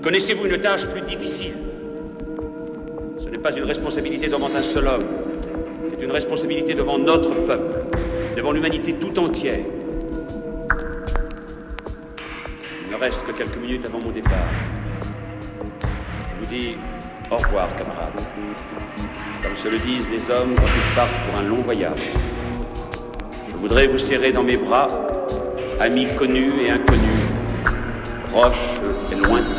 Connaissez-vous une tâche plus difficile? Ce n'est pas une responsabilité devant un seul homme, c'est une responsabilité devant notre peuple, devant l'humanité tout entière. Il ne reste que quelques minutes avant mon départ. Je vous dis au revoir, camarades. Comme se le disent les hommes quand ils partent pour un long voyage. Je voudrais vous serrer dans mes bras, amis connus et inconnus, proches et lointains.